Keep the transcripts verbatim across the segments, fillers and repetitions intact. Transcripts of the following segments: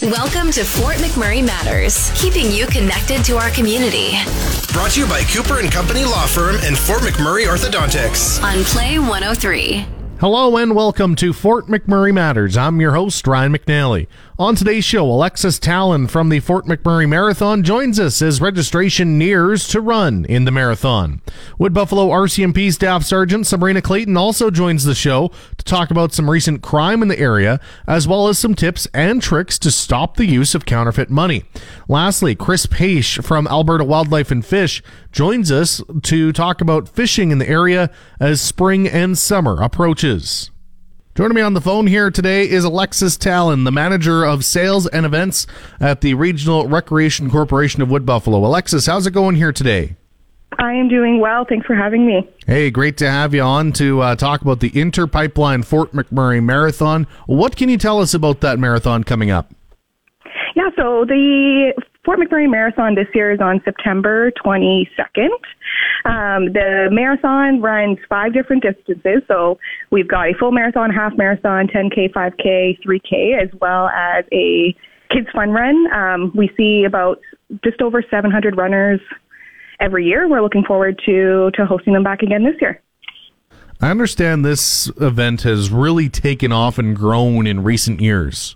Welcome to Fort McMurray Matters, keeping you connected to our community. Brought to you by Cooper and Company Law Firm and Fort McMurray Orthodontics. On Play one oh three. Hello and welcome to Fort McMurray Matters. I'm your host, Ryan McNally. On today's show, Alexis Talon from the Fort McMurray Marathon joins us as registration nears to run in the marathon. Wood Buffalo R C M P Staff Sergeant Sabrina Clayton also joins the show to talk about some recent crime in the area, as well as some tips and tricks to stop the use of counterfeit money. Lastly, Chris Paish from Alberta Wildlife and Fish joins us to talk about fishing in the area as spring and summer approaches. Joining me on the phone here today is Alexis Talon, the manager of sales and events at the Regional Recreation Corporation of Wood Buffalo. Alexis, how's it going here today? I am doing well. Thanks for having me. Hey, great to have you on to uh, talk about the Interpipeline Fort McMurray Marathon. What can you tell us about that marathon coming up? Yeah, so the Fort McMurray Marathon this year is on September twenty-second. Um, the marathon runs five different distances. So we've got a full marathon, half marathon, ten K, five K, three K, as well as a kids fun run. Um, we see about just over seven hundred runners every year. We're looking forward to, to hosting them back again this year. I understand this event has really taken off and grown in recent years.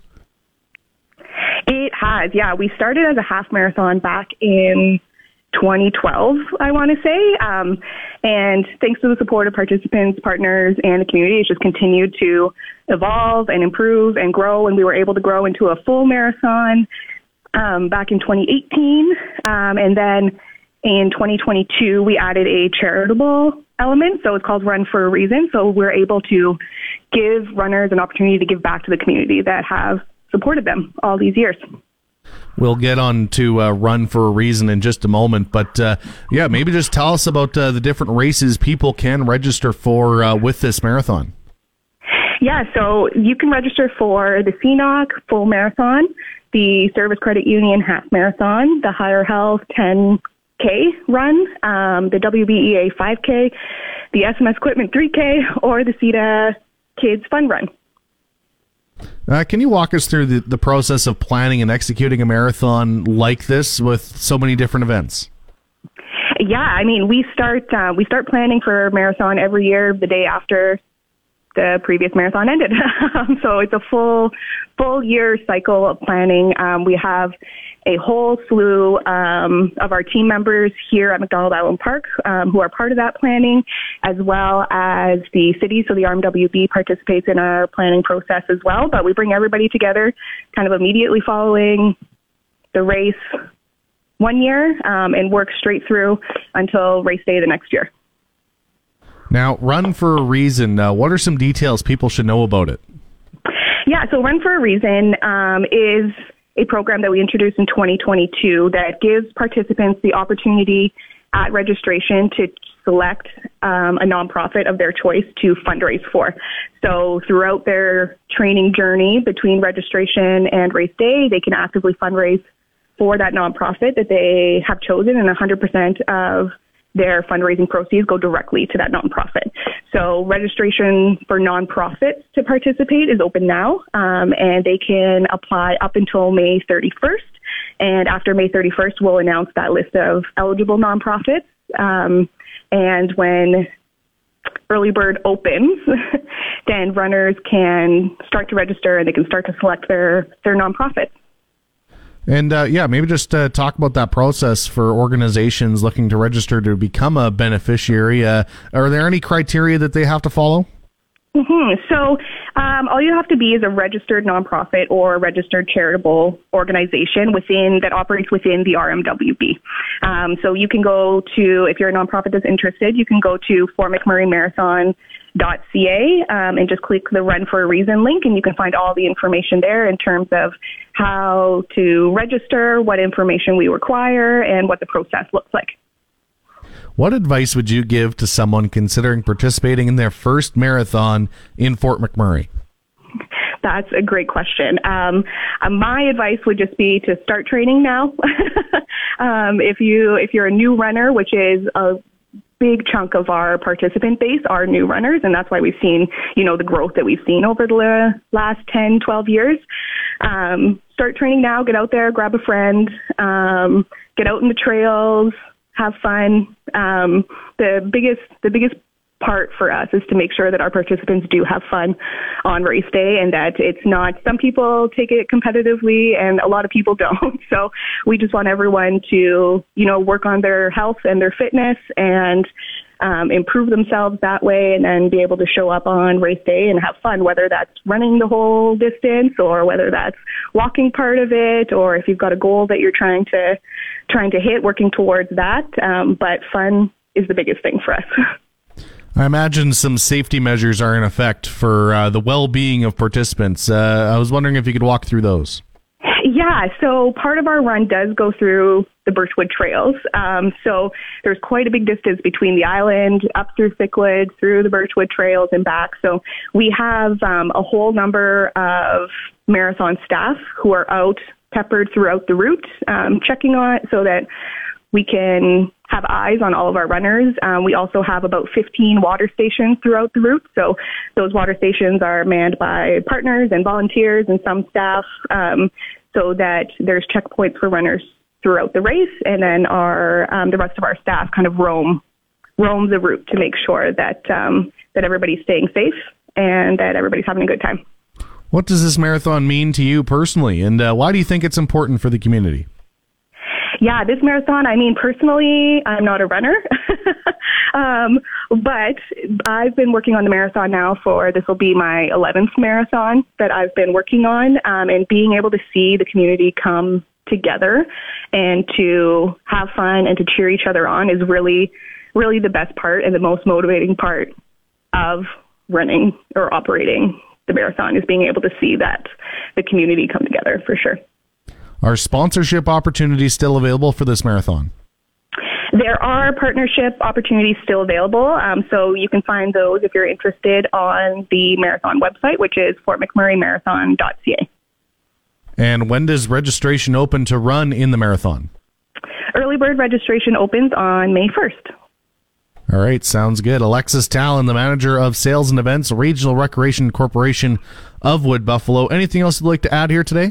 It has, yeah. We started as a half marathon back in twenty twelve, I want to say. Um, and thanks to the support of participants, partners, and the community, it's just continued to evolve and improve and grow. And we were able to grow into a full marathon um, back in twenty eighteen. Um, and then in twenty twenty-two, we added a charitable element. So it's called Run for a Reason. So we're able to give runners an opportunity to give back to the community that have supported them all these years. We'll get on to uh, Run for a Reason in just a moment, but uh, yeah, maybe just tell us about uh, the different races people can register for uh, with this marathon. Yeah, so you can register for the C N O C Full Marathon, the Service Credit Union Half Marathon, the Higher Health ten K Run, um, the W B E A five K, the S M S Equipment three K, or the C E D A Kids Fun Run. Uh, can you walk us through the, the process of planning and executing a marathon like this with so many different events? Yeah, I mean, we start uh, we start planning for a marathon every year the day after the previous marathon ended. So it's a full full year cycle of planning. Um, we have a whole slew um, of our team members here at McDonald Island Park um, who are part of that planning, as well as the city. So the R M W B participates in our planning process as well. But we bring everybody together kind of immediately following the race one year um, and work straight through until race day the next year. Now, Run for a Reason. Uh, what are some details people should know about it? Yeah, so Run for a Reason um, is a program that we introduced in twenty twenty-two that gives participants the opportunity at registration to select um, a nonprofit of their choice to fundraise for. So throughout their training journey between registration and race day, they can actively fundraise for that nonprofit that they have chosen, and one hundred percent of their fundraising proceeds go directly to that nonprofit. So registration for nonprofits to participate is open now, um, and they can apply up until May thirty-first. And after May thirty-first, we'll announce that list of eligible nonprofits. Um, and when Early Bird opens, then runners can start to register and they can start to select their, their nonprofits. And uh, yeah, maybe just uh, talk about that process for organizations looking to register to become a beneficiary. Uh, are there any criteria that they have to follow? Mm-hmm. So um, all you have to be is a registered nonprofit or a registered charitable organization within that operates within the R M W B. Um, so you can go to, if you're a nonprofit that's interested, you can go to Fort McMurray Marathon dot C A um, and just click the Run for a Reason link, and you can find all the information there in terms of how to register, what information we require, and what the process looks like. What advice would you give to someone considering participating in their first marathon in Fort McMurray? That's a great question. Um, uh, my advice would just be to start training now. um, if you if you're a new runner, which is a big chunk of our participant base are new runners, and that's why we've seen, you know, the growth that we've seen over the last ten, twelve years. Um, start training now, get out there, grab a friend, um, get out in the trails, have fun. Um, the biggest, the biggest part for us is to make sure that our participants do have fun on race day, and that it's not, some people take it competitively and a lot of people don't. So we just want everyone to, you know, work on their health and their fitness and um, improve themselves that way, and then be able to show up on race day and have fun, whether that's running the whole distance or whether that's walking part of it, or if you've got a goal that you're trying to trying to hit, working towards that. Um, but fun is the biggest thing for us. I imagine some safety measures are in effect for uh, the well-being of participants. Uh, I was wondering if you could walk through those. Yeah, so part of our run does go through the Birchwood Trails. Um, so there's quite a big distance between the island, up through Thickwood, through the Birchwood Trails and back. So we have um, a whole number of marathon staff who are out peppered throughout the route, um, checking on it so that we can have eyes on all of our runners. Um, we also have about fifteen water stations throughout the route. So those water stations are manned by partners and volunteers and some staff, um, so that there's checkpoints for runners throughout the race. And then our um, the rest of our staff kind of roam roam the route to make sure that um, that everybody's staying safe and that everybody's having a good time. What does this marathon mean to you personally, and uh, why do you think it's important for the community? Yeah, this marathon, I mean, personally, I'm not a runner, um, but I've been working on the marathon now for, this will be my eleventh marathon that I've been working on, um, and being able to see the community come together and to have fun and to cheer each other on is really, really the best part and the most motivating part of running or operating the marathon, is being able to see that the community come together, for sure. Are sponsorship opportunities still available for this marathon? There are partnership opportunities still available, um, so you can find those if you're interested on the marathon website, which is fort mcmurray marathon dot c a. And when does registration open to run in the marathon? Early bird registration opens on May first. All right, sounds good. Alexis Tallon, the manager of sales and events, Regional Recreation Corporation of Wood Buffalo. Anything else you'd like to add here today?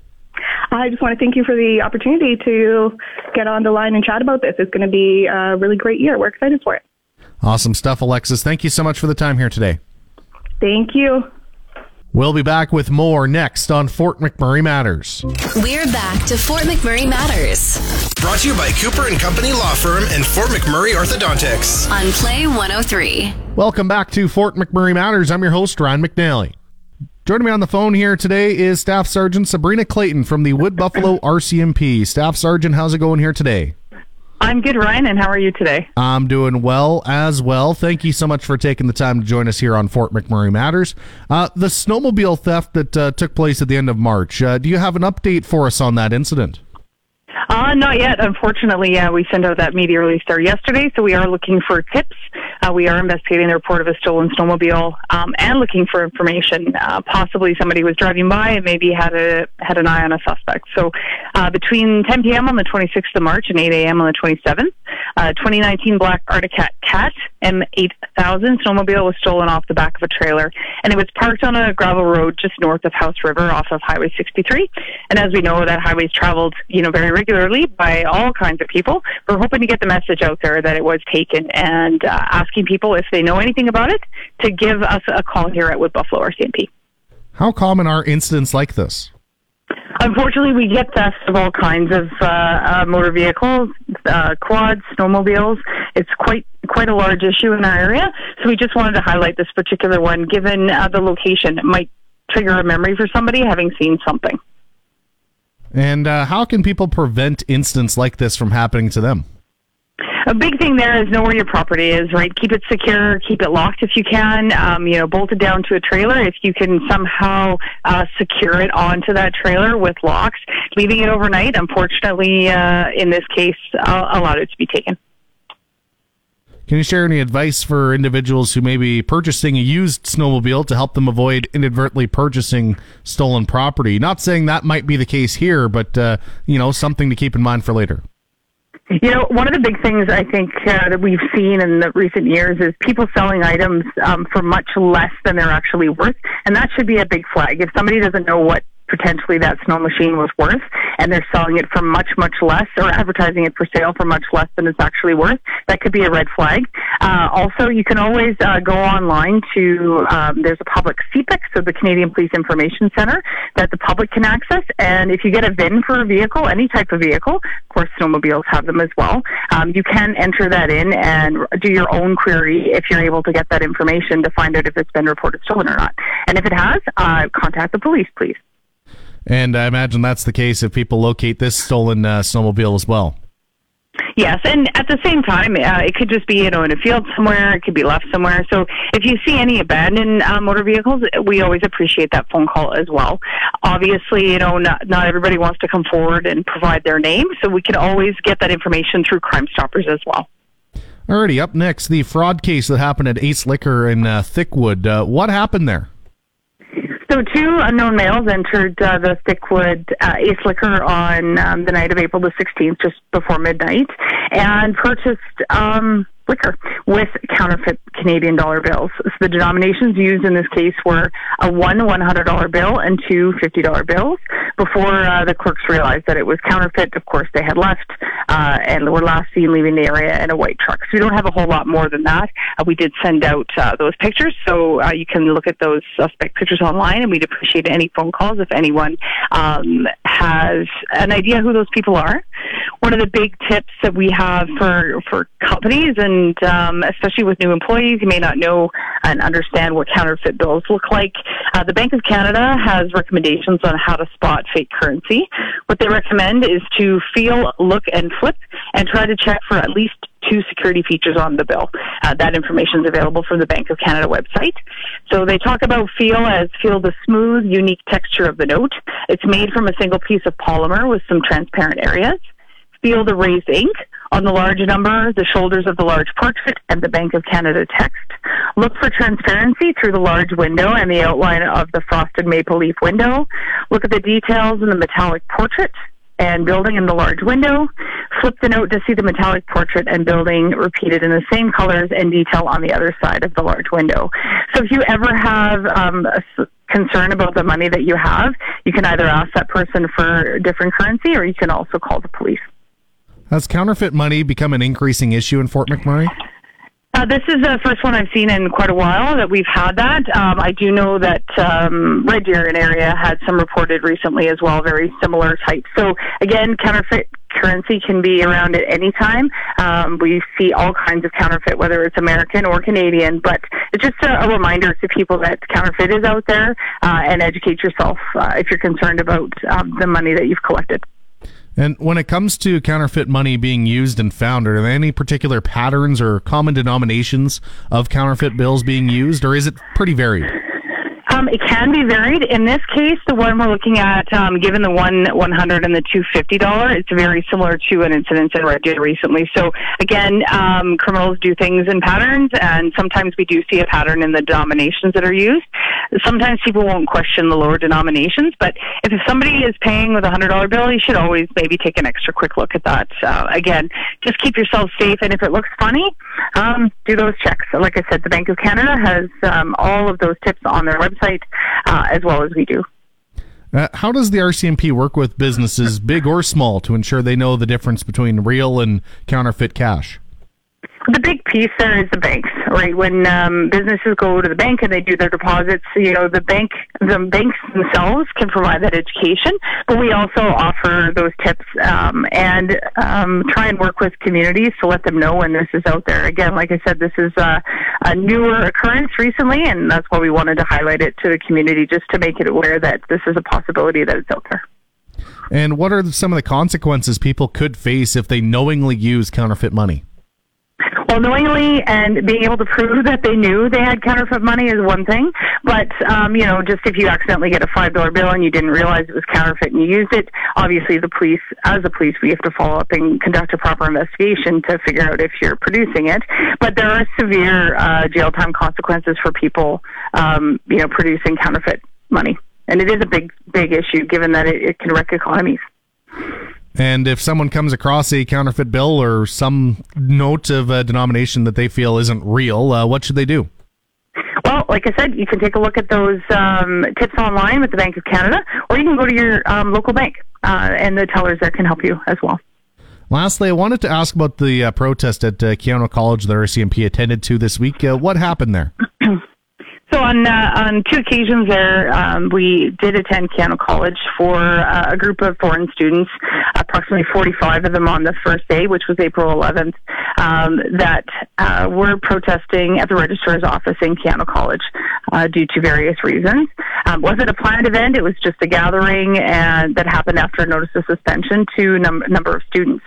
I just want to thank you for the opportunity to get on the line and chat about this. It's going to be a really great year. We're excited for it. Awesome stuff, Alexis. Thank you so much for the time here today. Thank you. We'll be back with more next on Fort McMurray Matters. We're back to Fort McMurray Matters Brought to you by Cooper and Company Law Firm and Fort McMurray Orthodontics. on Play one oh three. Welcome back to Fort McMurray Matters. I'm your host, Ryan McNally. Joining me on the phone here today is Staff Sergeant Sabrina Clayton from the Wood Buffalo R C M P. Staff Sergeant, how's it going here today? I'm good, Ryan, and how are you today? I'm doing well as well. Thank you so much for taking the time to join us here on Fort McMurray Matters. Uh, the snowmobile theft that uh, took place at the end of March, uh, do you have an update for us on that incident? Uh, not yet. Unfortunately, uh, we sent out that media release there yesterday, so we are looking for tips. Uh, we are investigating the report of a stolen snowmobile um, and looking for information. Uh, possibly somebody was driving by and maybe had a had an eye on a suspect. So uh, between ten p.m. on the twenty-sixth of March and eight a.m. on the twenty-seventh, uh, twenty nineteen Black Arctic Cat Cat M eight thousand snowmobile was stolen off the back of a trailer, and it was parked on a gravel road just north of House River off of Highway sixty-three. And as we know, that highway's traveled, you know, very regularly by all kinds of people. We're hoping to get the message out there that it was taken, and uh, asking people if they know anything about it to give us a call here at Wood Buffalo R C M P. How common are incidents like this? Unfortunately, we get thefts of all kinds of uh, uh, motor vehicles, uh, quads, snowmobiles. It's quite quite a large issue in our area, so we just wanted to highlight this particular one, given uh, the location. It might trigger a memory for somebody having seen something. And uh, how can people prevent incidents like this from happening to them? A big thing there is know where your property is, right? Keep it secure, keep it locked if you can, um, you know, bolt it down to a trailer. If you can somehow uh, secure it onto that trailer with locks, leaving it overnight, unfortunately, uh, in this case, uh, allowed it to be taken. Can you share any advice for individuals who may be purchasing a used snowmobile to help them avoid inadvertently purchasing stolen property? Not saying that might be the case here, but, uh, you know, something to keep in mind for later. You know, one of the big things I think uh, that we've seen in the recent years is people selling items um, for much less than they're actually worth, and that should be a big flag. If somebody doesn't know what potentially that snow machine was worth, and they're selling it for much, much less, or advertising it for sale for much less than it's actually worth, that could be a red flag. Uh, also, you can always uh, go online to, um, there's a public C P I C, so the Canadian Police Information Center, that the public can access, and if you get a V I N for a vehicle, any type of vehicle, of course snowmobiles have them as well, um, you can enter that in and do your own query if you're able to get that information to find out if it's been reported stolen or not. And if it has, uh, contact the police, please. And I imagine that's the case if people locate this stolen uh, snowmobile as well. Yes, and at the same time, uh, it could just be, you know, in a field somewhere. It could be left somewhere. So if you see any abandoned uh, motor vehicles, we always appreciate that phone call as well. Obviously, you know, not, not everybody wants to come forward and provide their name, so we can always get that information through Crime Stoppers as well. Alrighty, up next, the fraud case that happened at Ace Liquor in uh, Thickwood. Uh, what happened there? So two unknown males entered uh, the Thickwood uh, Ace Liquor on um, the night of April the sixteenth, just before midnight, and purchased um, liquor with counterfeit Canadian dollar bills. So the denominations used in this case were a one one hundred dollar bill and two fifty dollar bills. Before uh, the clerks realized that it was counterfeit, of course, they had left uh, and were last seen leaving the area in a white truck. So we don't have a whole lot more than that. Uh, we did send out uh, those pictures, so uh, you can look at those suspect pictures online, and we'd appreciate any phone calls if anyone um, has an idea who those people are. One of the big tips that we have for, for companies, and um, especially with new employees, you may not know and understand what counterfeit bills look like. Uh, the Bank of Canada has recommendations on how to spot fake currency. What they recommend is to feel, look, and flip, and try to check for at least two security features on the bill. Uh, that information is available from the Bank of Canada website. So they talk about feel as feel the smooth, unique texture of the note. It's made from a single piece of polymer with some transparent areas. Feel the raised ink on the large number, the shoulders of the large portrait, and the Bank of Canada text. Look for transparency through the large window and the outline of the frosted maple leaf window. Look at the details in the metallic portrait and building in the large window. Flip the note to see the metallic portrait and building repeated in the same colors and detail on the other side of the large window. So if you ever have um, a concern about the money that you have, you can either ask that person for different currency, or you can also call the police. Has counterfeit money become an increasing issue in Fort McMurray? Uh, this is the first one I've seen in quite a while that we've had that. Um, I do know that um, Red Deer area had some reported recently as well, very similar types. So again, counterfeit currency can be around at any time. Um, we see all kinds of counterfeit, whether it's American or Canadian, but it's just a, a reminder to people that counterfeit is out there, uh, and educate yourself uh, if you're concerned about um, the money that you've collected. And when it comes to counterfeit money being used and found, are there any particular patterns or common denominations of counterfeit bills being used, or is it pretty varied? Um, it can be varied. In this case, the one we're looking at, um, given the one one hundred and the two fifty dollar, it's very similar to an incident in Red Deer recently. So again, um, criminals do things in patterns, and sometimes we do see a pattern in the denominations that are used. Sometimes people won't question the lower denominations, but if somebody is paying with a one hundred dollar bill, you should always maybe take an extra quick look at that. Uh, again, just keep yourself safe, and if it looks funny, um, do those checks. So like I said, the Bank of Canada has um, all of those tips on their website, uh, as well as we do. Uh, how does the R C M P work with businesses, big or small, to ensure they know the difference between real and counterfeit cash? The big piece there is the banks, right? When um, businesses go to the bank and they do their deposits, you know, the bank, the banks themselves can provide that education, but we also offer those tips um, and um, try and work with communities to let them know when this is out there. Again, like I said, this is a, a newer occurrence recently, and that's why we wanted to highlight it to the community, just to make it aware that this is a possibility that it's out there. And what are some of the consequences people could face if they knowingly use counterfeit money? Well, knowingly and being able to prove that they knew they had counterfeit money is one thing, but, um, you know, just if you accidentally get a five dollar bill and you didn't realize it was counterfeit and you used it, obviously the police, as a police, we have to follow up and conduct a proper investigation to figure out if you're producing it. But there are severe uh, jail time consequences for people, um, you know, producing counterfeit money. And it is a big, big issue given that it, it can wreck economies. And if someone comes across a counterfeit bill or some note of a denomination that they feel isn't real, uh, what should they do? Well, like I said, you can take a look at those um, tips online with the Bank of Canada, or you can go to your um, local bank, uh, and the tellers there can help you as well. Lastly, I wanted to ask about the uh, protest at uh, Keano College that R C M P attended to this week. Uh, what happened there? So on uh, on two occasions there, um, we did attend Keano College for uh, a group of foreign students, approximately forty-five of them on the first day, which was April eleventh, um, that uh, were protesting at the registrar's office in Keano College uh, due to various reasons. Um, wasn't a planned event. It was just a gathering and that happened after a notice of suspension to a num- number of students.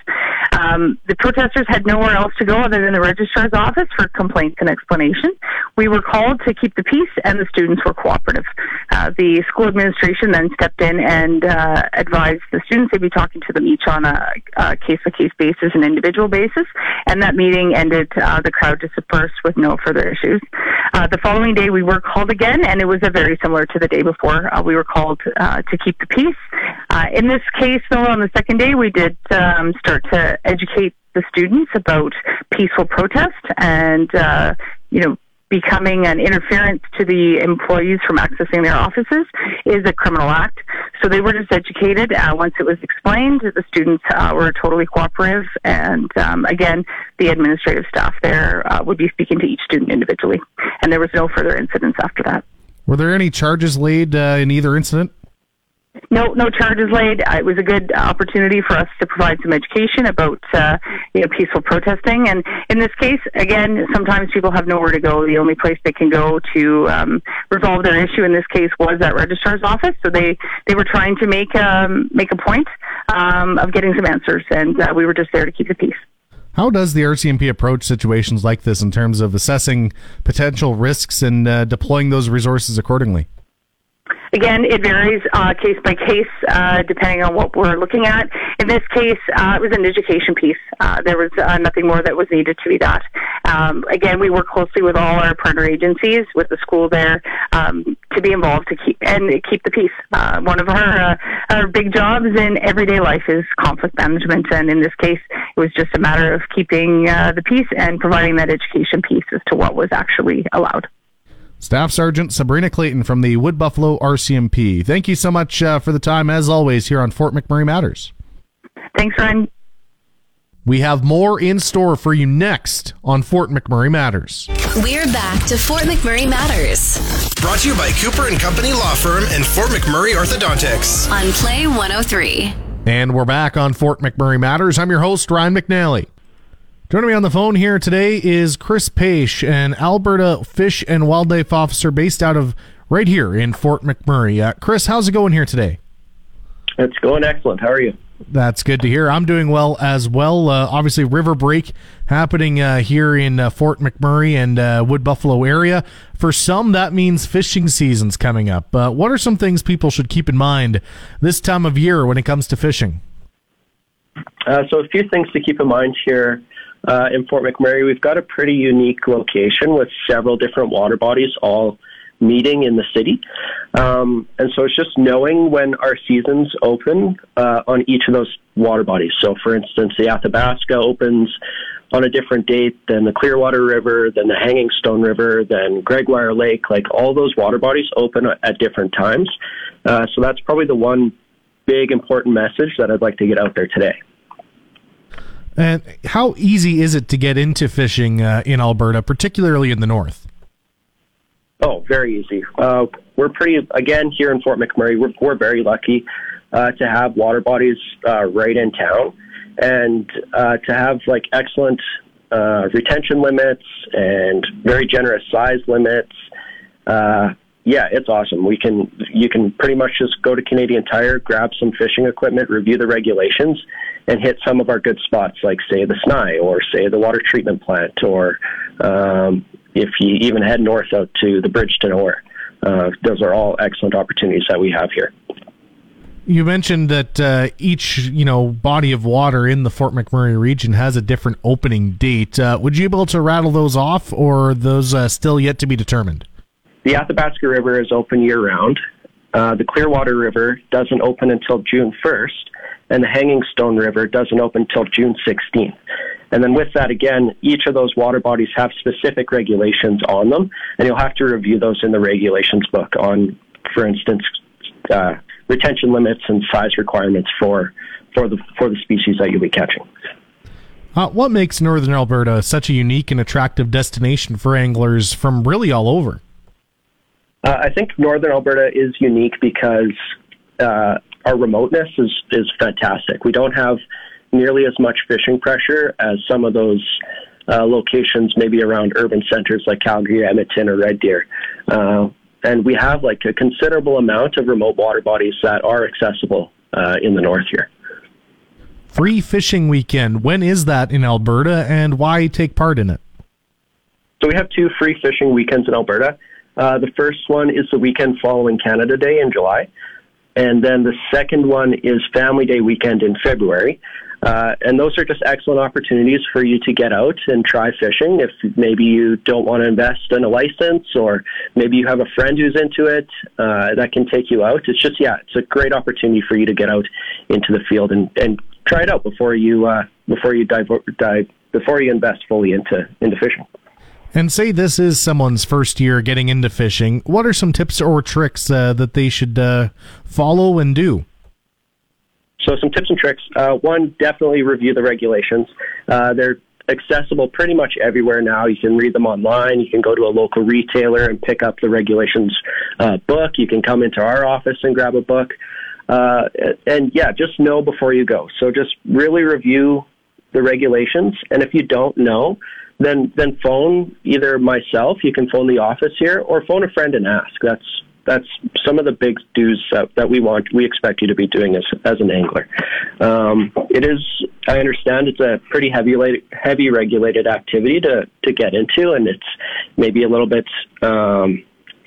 Um, the protesters had nowhere else to go other than the registrar's office for complaints and explanation. We were called to keep the peace, and the students were cooperative. Uh, the school administration then stepped in and uh, advised the students they'd be talking to them each on a, a case-by-case basis, an individual basis, and that meeting ended. Uh, the crowd dispersed with no further issues. Uh, the following day, we were called again, and it was a very similar to the day before. Uh, we were called uh, to keep the peace. Uh, in this case, though, on the second day, we did um, start to educate the students about peaceful protest and, uh, you know, becoming an interference to the employees from accessing their offices is a criminal act. So they were just educated. Uh, once it was explained, the students uh, were totally cooperative. And um, again, the administrative staff there uh, would be speaking to each student individually. And there was no further incidents after that. Were there any charges laid uh, in either incident? No, no charges laid. Uh, it was a good opportunity for us to provide some education about, uh, you know, peaceful protesting. And in this case, again, sometimes people have nowhere to go. The only place they can go to um, resolve their issue in this case was that registrar's office. So they, they were trying to make um, make a point um, of getting some answers, and uh, we were just there to keep the peace. How does the R C M P approach situations like this in terms of assessing potential risks and uh, deploying those resources accordingly? Again, it varies uh, case by case, uh, depending on what we're looking at. In this case, uh, it was an education piece. Uh, there was uh, nothing more that was needed to be done. Um, again, we work closely with all our partner agencies, with the school there, um, to be involved to keep and keep the peace. Uh, one of our uh, our big jobs in everyday life is conflict management, and in this case, it was just a matter of keeping uh, the peace and providing that education piece as to what was actually allowed. Staff Sergeant Sabrina Clayton from the Wood Buffalo R C M P. Thank you so much uh, for the time, as always, here on Fort McMurray Matters. Thanks, Ryan. We have more in store for you next on Fort McMurray Matters. We're back to Fort McMurray Matters. Brought to you by Cooper and Company Law Firm and Fort McMurray Orthodontics. On Play one oh three. And we're back on Fort McMurray Matters. I'm your host, Ryan McNally. Joining me on the phone here today is Chris Paish, an Alberta Fish and Wildlife Officer based out of right here in Fort McMurray. Uh, Chris, how's it going here today? It's going excellent. How are you? That's good to hear. I'm doing well as well. Uh, obviously, river break happening uh, here in uh, Fort McMurray and uh, Wood Buffalo area. For some, that means fishing season's coming up. Uh, what are some things people should keep in mind this time of year when it comes to fishing? Uh, so a few things to keep in mind here. Uh, in Fort McMurray, we've got a pretty unique location with several different water bodies all meeting in the city. Um, and so it's just knowing when our seasons open uh, on each of those water bodies. So, for instance, the Athabasca opens on a different date than the Clearwater River, then the Hanging Stone River, then Gregoire Lake. Like, all those water bodies open at different times. Uh, so that's probably the one big important message that I'd like to get out there today. And how easy is it to get into fishing uh, in Alberta, particularly in the north? Oh, very easy. Uh, we're pretty, again, here in Fort McMurray, we're, we're very lucky uh, to have water bodies uh, right in town and uh, to have like excellent uh, retention limits and very generous size limits. Uh, yeah, it's awesome. We can, you can pretty much just go to Canadian Tire, grab some fishing equipment, review the regulations, and hit some of our good spots, like, say, the Snai, or, say, the water treatment plant, or um, if you even head north out to the bridge to nowhere. Uh, those are all excellent opportunities that we have here. You mentioned that uh, each, you know, body of water in the Fort McMurray region has a different opening date. Uh, would you be able to rattle those off, or are those uh, still yet to be determined? The Athabasca River is open year-round. uh, the Clearwater River doesn't open until June first, and the Hanging Stone River doesn't open until June sixteenth. And then with that, again, each of those water bodies have specific regulations on them, and you'll have to review those in the regulations book on, for instance, uh, retention limits and size requirements for for the for the species that you'll be catching. Uh, what makes Northern Alberta such a unique and attractive destination for anglers from really all over? Uh, I think Northern Alberta is unique because uh, our remoteness is, is fantastic. We don't have nearly as much fishing pressure as some of those uh, locations maybe around urban centers like Calgary, Edmonton, or Red Deer. Uh, and we have like a considerable amount of remote water bodies that are accessible uh, in the north here. Free Fishing Weekend. When is that in Alberta, and why take part in it? So we have two free fishing weekends in Alberta. Uh, the first one is the weekend following Canada Day in July. And then the second one is Family Day weekend in February. Uh, and those are just excellent opportunities for you to get out and try fishing. If maybe you don't want to invest in a license, or maybe you have a friend who's into it, uh, that can take you out. It's just, yeah, it's a great opportunity for you to get out into the field and, and try it out before you uh, before you dive, dive before you invest fully into into fishing. And say this is someone's first year getting into fishing. What are some tips or tricks uh, that they should uh, follow and do? So some tips and tricks. Uh, one, definitely review the regulations. Uh, they're accessible pretty much everywhere now. You can read them online. You can go to a local retailer and pick up the regulations uh, book. You can come into our office and grab a book. Uh, and, yeah, just know before you go. So just really review the regulations. And if you don't know, then then phone either myself, you can phone the office here, or phone a friend and ask. That's that's some of the big dues that, that we want, we expect you to be doing as as an angler. Um, it is, I understand, it's a pretty heavy heavy regulated activity to to get into, and it's maybe a little bit, um,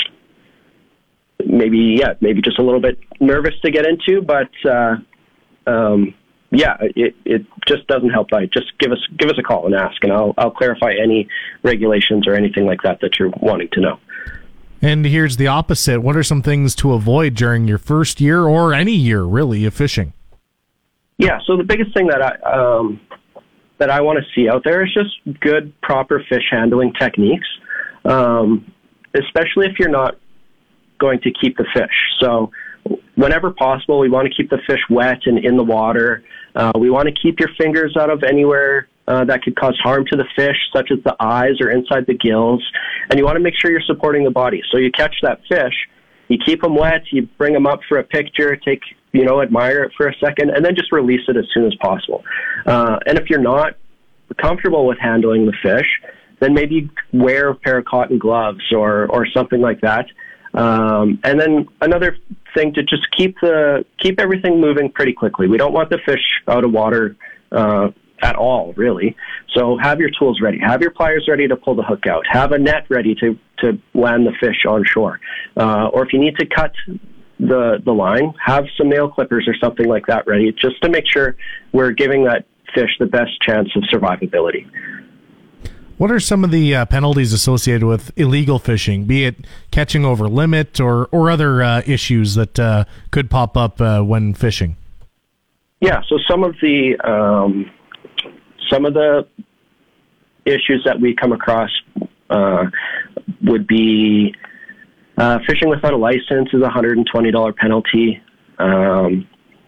maybe yeah, maybe just a little bit nervous to get into, but. Uh, um, Yeah, it, it just doesn't help. By just give us give us a call and ask, and I'll I'll clarify any regulations or anything like that that you're wanting to know. And here's the opposite. What are some things to avoid during your first year or any year, really, of fishing? Yeah, so the biggest thing that I um, that I want to see out there is just good, proper fish handling techniques, um, especially if you're not going to keep the fish. So whenever possible, we want to keep the fish wet and in the water. Uh, we want to keep your fingers out of anywhere uh, that could cause harm to the fish, such as the eyes or inside the gills. And you want to make sure you're supporting the body. So you catch that fish, you keep them wet, you bring them up for a picture, take, you know, admire it for a second, and then just release it as soon as possible. Uh, and if you're not comfortable with handling the fish, then maybe wear a pair of cotton gloves or, or something like that. Um, and then another thing, to just keep the keep everything moving pretty quickly. We don't want the fish out of water uh, at all, really. So have your tools ready. Have your pliers ready to pull the hook out. Have a net ready to, to land the fish on shore. Uh, or if you need to cut the the line, have some nail clippers or something like that ready, just to make sure we're giving that fish the best chance of survivability. What are some of the uh, penalties associated with illegal fishing, be it catching over limit or, or other uh, issues that uh, could pop up uh, when fishing? Yeah, so some of the um, some of the issues that we come across uh, would be uh, fishing without a license is a one hundred twenty dollars penalty. Um,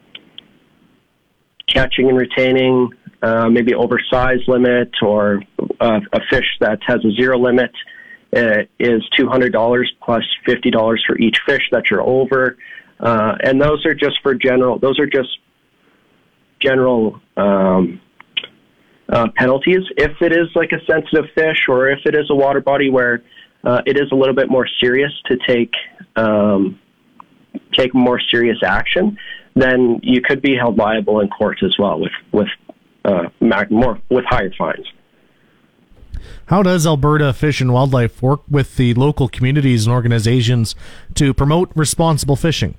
catching and retaining Uh, maybe oversized limit, or uh, a fish that has a zero limit uh, is two hundred dollars plus fifty dollars for each fish that you're over. Uh, and those are just for general, those are just general um, uh, penalties. If it is like a sensitive fish, or if it is a water body where uh, it is a little bit more serious to take, um, take more serious action, then you could be held liable in court as well with, with Uh, more with higher fines. How does Alberta Fish and Wildlife work with the local communities and organizations to promote responsible fishing?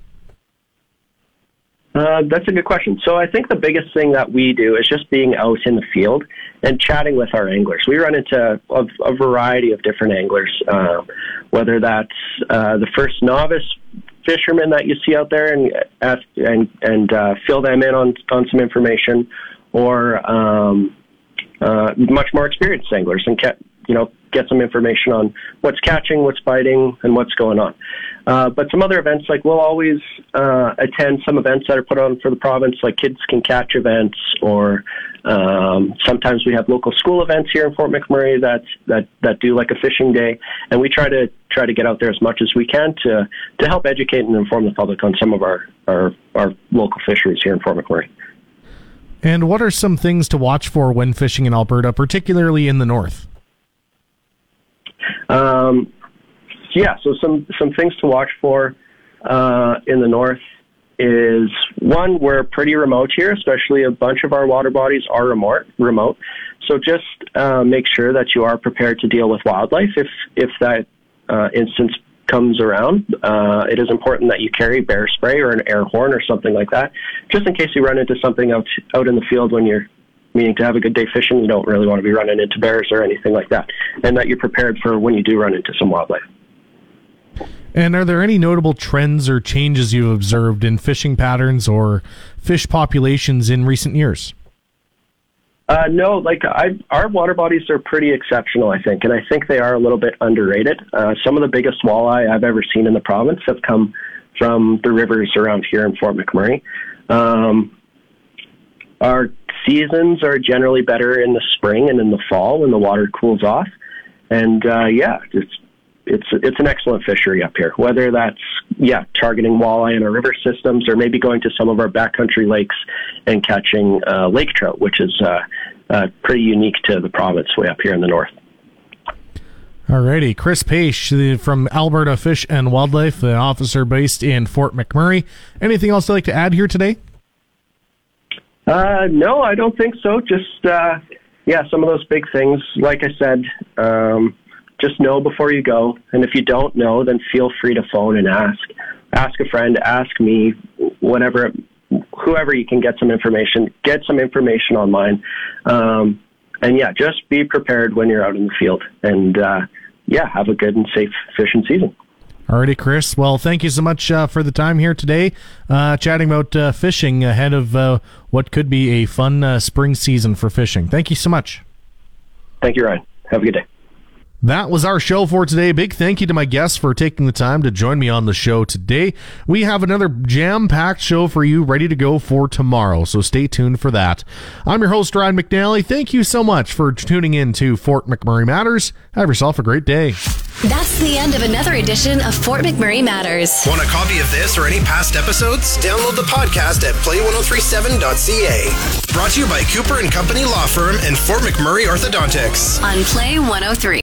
Uh, that's a good question. So I think the biggest thing that we do is just being out in the field and chatting with our anglers. We run into a, a variety of different anglers, uh, whether that's uh, the first novice fishermen that you see out there and ask, and and uh, fill them in on on some information, or um, uh, much more experienced anglers and ca- you know get some information on what's catching, what's biting, and what's going on. Uh, but some other events, like we'll always uh, attend some events that are put on for the province, like Kids Can Catch events, or um, sometimes we have local school events here in Fort McMurray that that that do like a fishing day, and we try to try to get out there as much as we can to to help educate and inform the public on some of our our, our local fisheries here in Fort McMurray. And what are some things to watch for when fishing in Alberta, particularly in the north? Um, yeah, so some, some things to watch for uh, in the north is, one, we're pretty remote here, especially a bunch of our water bodies are remote. remote. So just uh, make sure that you are prepared to deal with wildlife if, if that uh, instance comes around. Uh, it is important that you carry bear spray or an air horn or something like that, just in case you run into something out, out in the field when you're meaning to have a good day fishing. You don't really want to be running into bears or anything like that, and that you're prepared for when you do run into some wildlife. And are there any notable trends or changes you've observed in fishing patterns or fish populations in recent years? Uh, no, like I, our water bodies are pretty exceptional, I think, and I think they are a little bit underrated. Uh, some of the biggest walleye I've ever seen in the province have come from the rivers around here in Fort McMurray. Um, our seasons are generally better in the spring and in the fall when the water cools off. And, uh, yeah, it's, it's, it's an excellent fishery up here, whether that's, yeah, targeting walleye in our river systems or maybe going to some of our backcountry lakes and catching, uh, lake trout, which is, uh, uh, pretty unique to the province way up here in the north. Alrighty, Chris Paish from Alberta Fish and Wildlife, the officer based in Fort McMurray. Anything else you'd like to add here today? Uh, no, I don't think so. Just, uh, yeah, some of those big things. Like I said, um, just know before you go. And if you don't know, then feel free to phone and ask. Ask a friend, ask me, whatever, whoever you can get some information. Get some information online. Um, and, yeah, just be prepared when you're out in the field. And, uh, yeah, have a good and safe fishing season. Alrighty, Chris. Well, thank you so much uh, for the time here today, uh, chatting about uh, fishing ahead of uh, what could be a fun uh, spring season for fishing. Thank you so much. Thank you, Ryan. Have a good day. That was our show for today. Big thank you to my guests for taking the time to join me on the show today. We have another jam-packed show for you ready to go for tomorrow, so stay tuned for that. I'm your host, Ryan McNally. Thank you so much for tuning in to Fort McMurray Matters. Have yourself a great day. That's the end of another edition of Fort McMurray Matters. Want a copy of this or any past episodes? Download the podcast at play ten thirty-seven dot c a. Brought to you by Cooper and Company Law Firm and Fort McMurray Orthodontics. On Play one oh three.